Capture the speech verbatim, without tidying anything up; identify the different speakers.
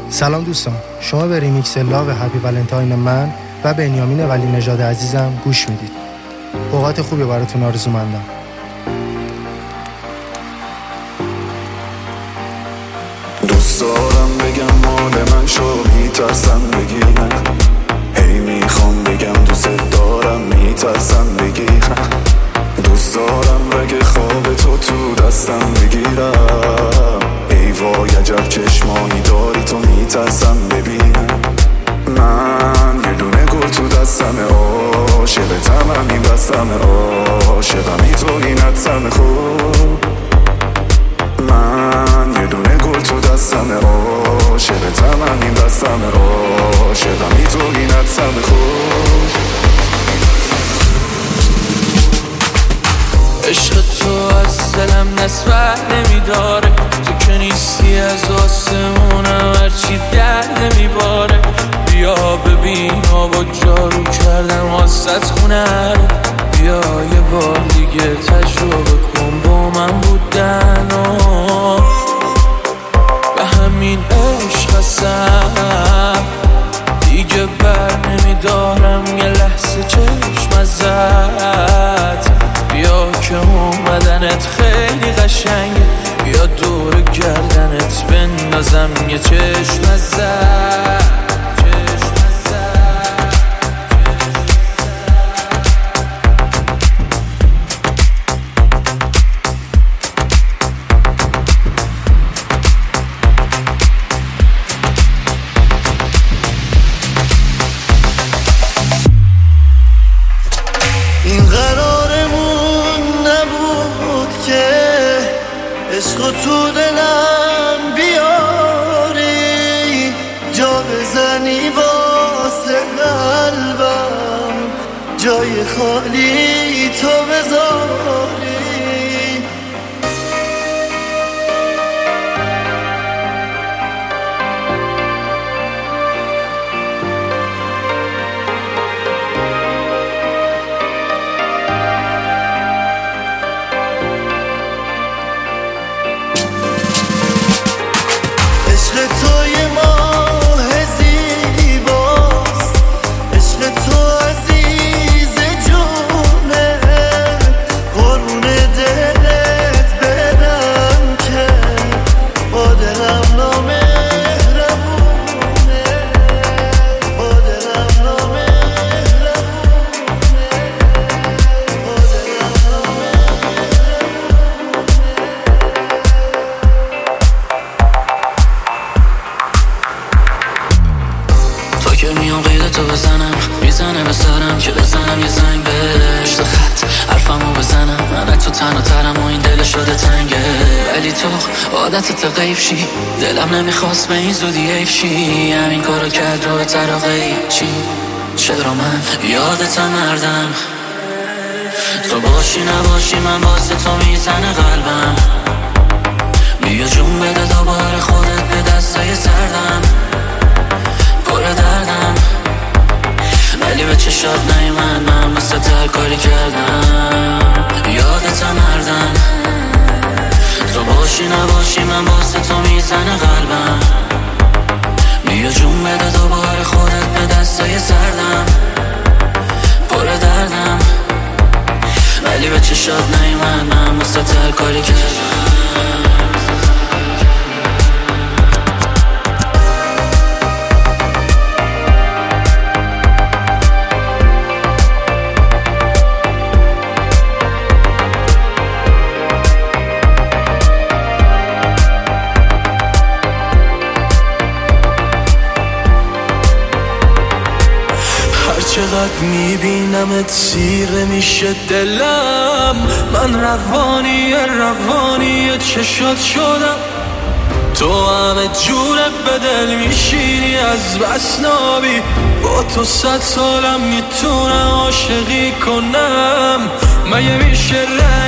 Speaker 1: سلام دوستان، شما به ریمیکس لاو هپی ولنتاین من و بنیامین ولی نژاد عزیزم گوش میدید. اوقات خوبی براتون آرزومندم.
Speaker 2: دوست دارم بگم مال من شو، میترسم بگی نه. هی میخوام بگم دوست دارم، میترسم بگی نه. دوست دارم رگ خواب تو تو دستم بگیرم. ای وای عجب چشمانی داری تو، میترسم ببینم. من یه دونه گل تو دستمه، عاشقتم همین بستمه، عاشقمی تو اینت سم خوب. من یه دونه گل تو دستمه، عاشقتم همین بستمه، عاشقمی تو اینت سم خوب.
Speaker 3: عشق تو از دلم نسبت نمیداره، تو که نیستی از آسمونم هرچی درد میباره. بیا ببین آبا جارو کردم واسط خونه رو، بیا یه بار دیگه تجربه کن با من بودن و به همین عشق هستم دیگه بر نمیدارم یه لحظه چشم ازت. بیا که اومدنت خیلی قشنگه، بیا دور گردنت بندازم یه چشم ازت.
Speaker 4: این قرارمون نبود که عشق تو دلم بیاری، جا بزنی واسه قلبم، جای خالی تو بذاری. عشق تو یه ماه زیباست، عشق تو عزیز جونه، قربون دلت برم که با دلم نامهربونه، با دلم نامهربونه، با دلم
Speaker 3: تو که میام قید تو بزنم، میزنه به سرم که بزنم یه زنگ بهش، تو خط حرفمو بزنم، من تو تنها ترم و این دل شده تنگه. ولی تو عادتت غیب شی، دلم نمیخواست به این زودی حیف شی، همین کارو کرد رو به طرقه چی. چرا من یادتم مردم، تو باشی نباشی من واسه تو میزنه قلبم. بیا جون بده دوباره خودت به دستای سردم، پر دردم ولی به چشات نیومد، من مثل تر کاری کردم. یادتم مردم، تو باشی نباشی من واسه تو میزنه قلبم. بیا جون بده دوباره خودت به دستای سردم، پر دردم ولی به چشات نیومد، من مثل تر کاری کردم. چقدر میبینمت سیره میشه دلم، من روانی روانی چشات شدم. تو همه جوره به دل میشینی از بس نابی، با تو صد سالم میتونم عاشقی کنم. مگه میشه